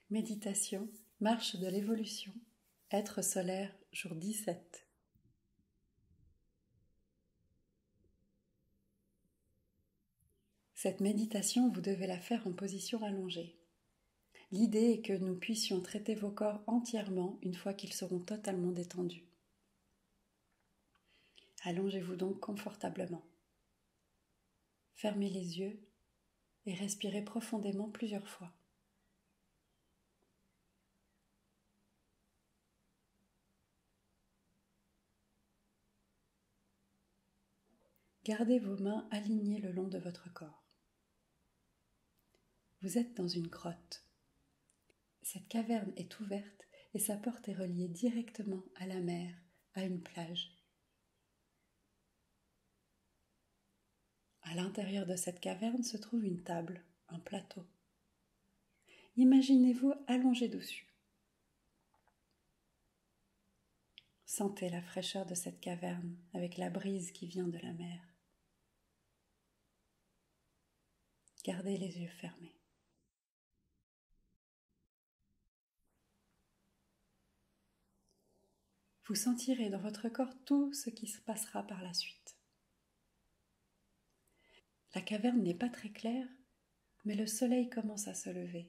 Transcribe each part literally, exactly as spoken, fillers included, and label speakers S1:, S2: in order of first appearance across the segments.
S1: Méditation, marche de l'évolution, être solaire, jour dix-sept. Cette méditation, vous devez la faire en position allongée. L'idée est que nous puissions traiter vos corps entièrement une fois qu'ils seront totalement détendus. Allongez-vous donc confortablement. Fermez les yeux et respirez profondément plusieurs fois. Gardez vos mains alignées le long de votre corps. Vous êtes dans une grotte. Cette caverne est ouverte et sa porte est reliée directement à la mer, à une plage. À l'intérieur de cette caverne se trouve une table, un plateau. Imaginez-vous allongé dessus. Sentez la fraîcheur de cette caverne avec la brise qui vient de la mer. Gardez les yeux fermés. Vous sentirez dans votre corps tout ce qui se passera par la suite. La caverne n'est pas très claire, mais le soleil commence à se lever.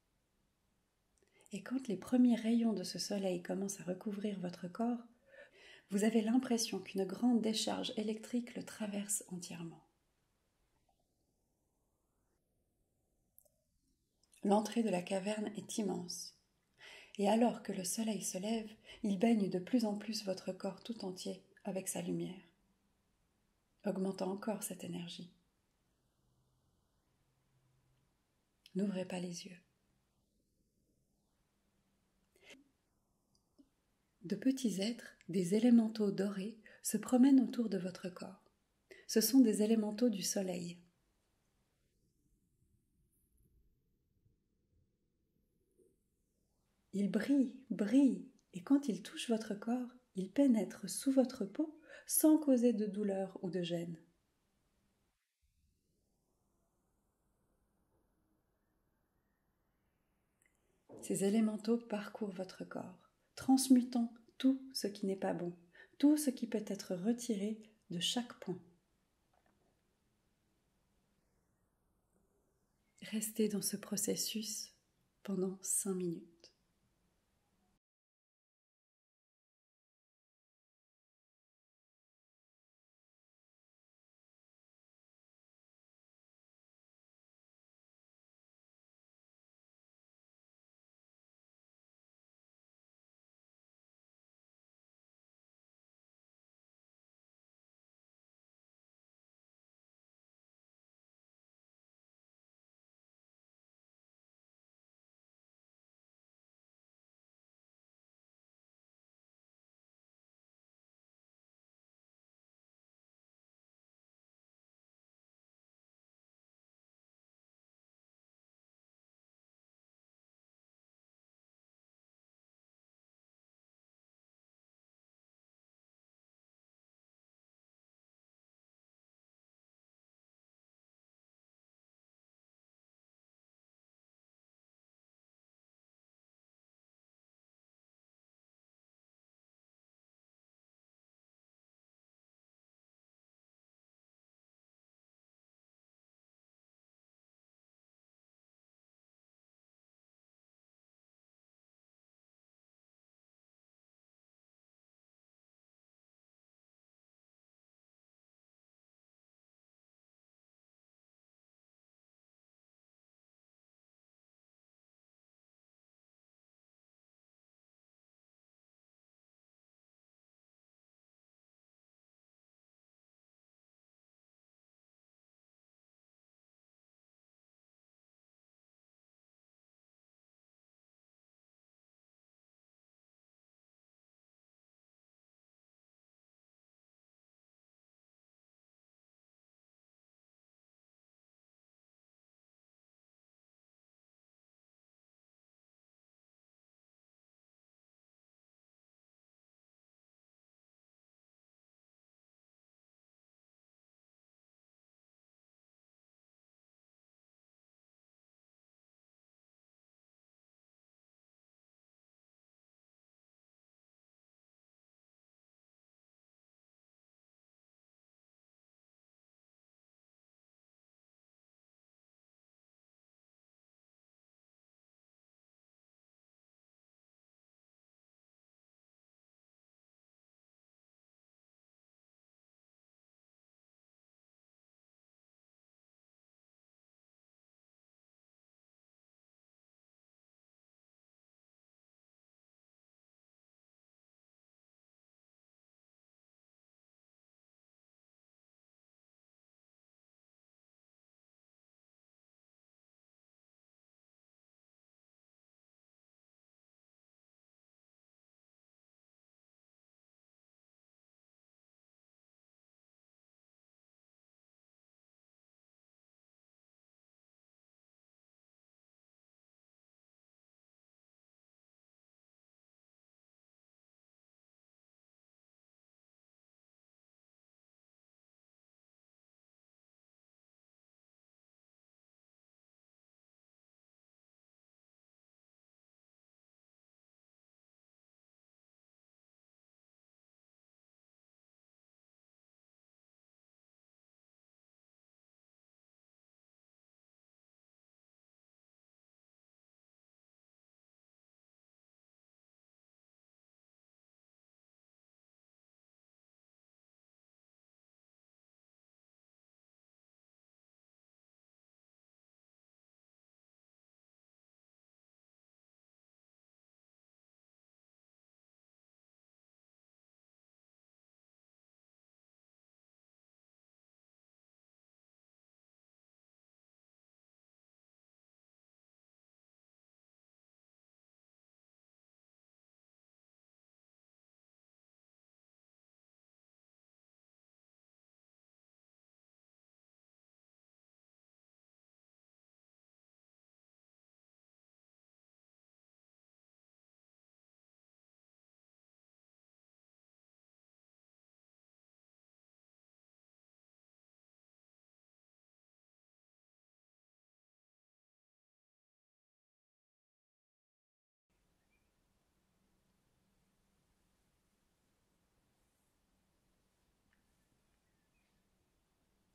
S1: Et quand les premiers rayons de ce soleil commencent à recouvrir votre corps, vous avez l'impression qu'une grande décharge électrique le traverse entièrement. L'entrée de la caverne est immense, et alors que le soleil se lève, il baigne de plus en plus votre corps tout entier avec sa lumière, augmentant encore cette énergie. N'ouvrez pas les yeux. De petits êtres, des élémentaux dorés, se promènent autour de votre corps. Ce sont des élémentaux du soleil. Ils brillent, brillent, et quand ils touchent votre corps, ils pénètrent sous votre peau sans causer de douleur ou de gêne. Ces élémentaux parcourent votre corps, transmutant tout ce qui n'est pas bon, tout ce qui peut être retiré de chaque point. Restez dans ce processus pendant cinq minutes.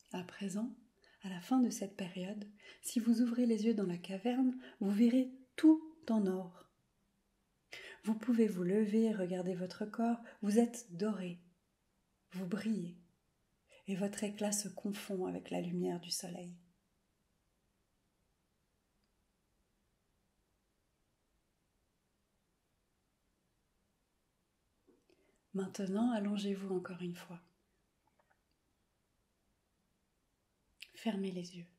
S1: À présent, à la fin de cette période, si vous ouvrez les yeux dans la caverne, vous verrez tout en or. Vous pouvez vous lever et regarder votre corps, vous êtes doré, vous brillez, et votre éclat se confond avec la lumière du soleil. Maintenant, allongez-vous encore une fois. Fermez les yeux.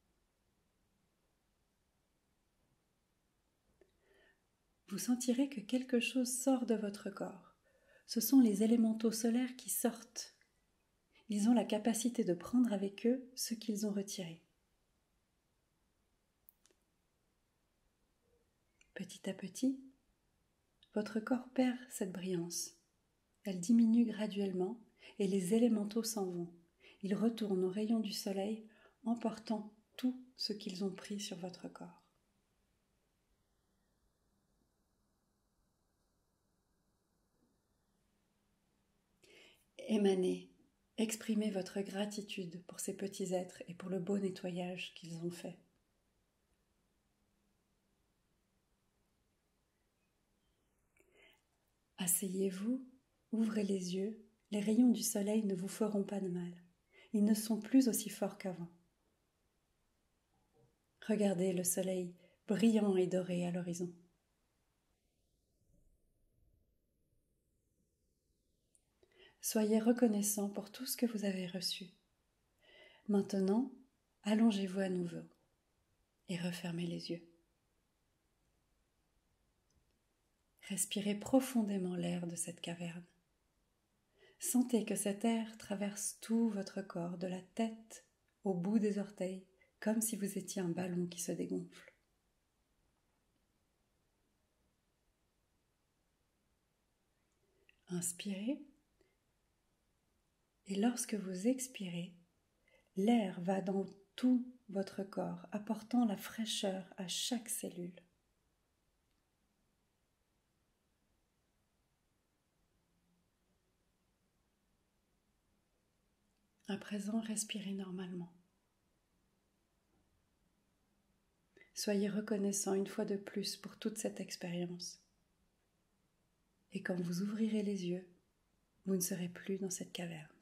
S1: Vous sentirez que quelque chose sort de votre corps. Ce sont les élémentaux solaires qui sortent. Ils ont la capacité de prendre avec eux ce qu'ils ont retiré. Petit à petit, votre corps perd cette brillance. Elle diminue graduellement et les élémentaux s'en vont. Ils retournent aux rayons du soleil, emportant tout ce qu'ils ont pris sur votre corps. Émanez, exprimez votre gratitude pour ces petits êtres et pour le beau nettoyage qu'ils ont fait. Asseyez-vous, ouvrez les yeux, les rayons du soleil ne vous feront pas de mal. Ils ne sont plus aussi forts qu'avant. Regardez le soleil brillant et doré à l'horizon. Soyez reconnaissant pour tout ce que vous avez reçu. Maintenant, allongez-vous à nouveau et refermez les yeux. Respirez profondément l'air de cette caverne. Sentez que cet air traverse tout votre corps, de la tête au bout des orteils, comme si vous étiez un ballon qui se dégonfle. Inspirez, et lorsque vous expirez, l'air va dans tout votre corps, apportant la fraîcheur à chaque cellule. À présent, respirez normalement. Soyez reconnaissant une fois de plus pour toute cette expérience. Et quand vous ouvrirez les yeux, vous ne serez plus dans cette caverne.